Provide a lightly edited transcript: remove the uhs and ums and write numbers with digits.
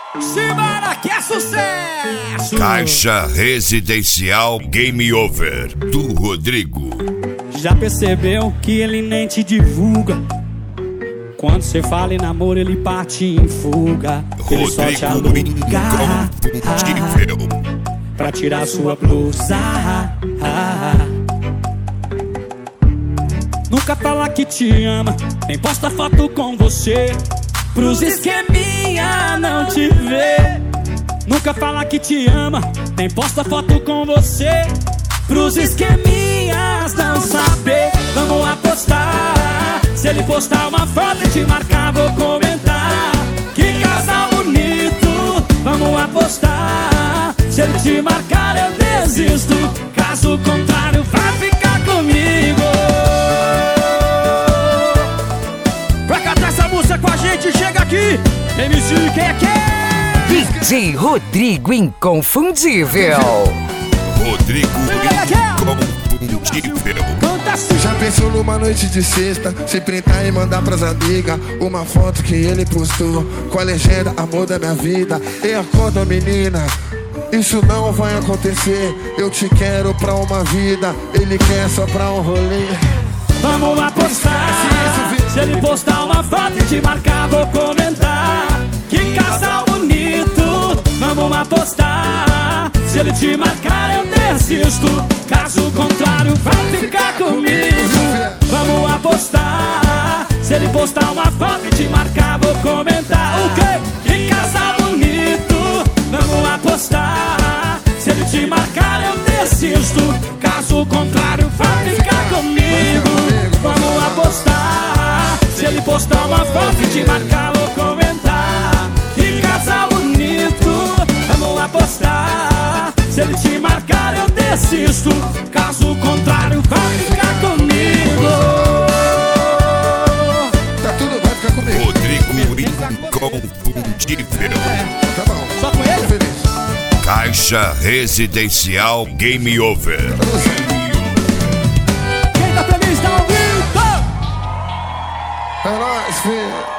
Simbora que é sucesso! Caixa Residencial Game Over, do Rodrigo. Já percebeu que ele nem te divulga? Quando cê fala em namoro, ele parte em fuga. Ele só te aluga pra tirar sua blusa. Nunca fala que te ama, nem posta foto com você, pros esqueminha não te ver. Nunca fala que te ama, nem posta foto com você, pros esqueminhas não saber. Vamos apostar, se ele postar uma foto e te marcar, vou comentar. Que casal bonito, vamos apostar. Se ele te marcar eu desisto, caso contrário vai ficar comigo. Pra cantar essa música com a gente, chega aqui, MC, quem é quem? DJ Rodrigo Inconfundível. Rodrigo Inconfundível. Já pensou numa noite de sexta, se printar e mandar pras amigas uma foto que ele postou com a legenda amor da minha vida. E acorda menina, isso não vai acontecer. Eu te quero pra uma vida, ele quer só pra um rolê. Vamos apostar, se ele postar uma foto e te marcar, vou comentar. Que casal bonito, vamos apostar. Se ele te marcar eu desisto, caso contrário vai ficar comigo. Vamos apostar, se ele postar uma foto e te marcar, vou comentar. O quê? Que casal bonito, vamos apostar. Se ele te marcar eu desisto, caso contrário vai ficar comigo. Vamos apostar, se ele postar uma foto e te marcar, vou comentar. Que casal bonito, vamos apostar. Se ele te marcar eu desisto, caso contrário vai ficar comigo. Tá tudo, vai ficar comigo. Rodrigo Inconfundível. Tá bom, Só com ele? feliz. Caixa Residencial Game Over. Quem tá feliz dá um grito! É nóis, filho.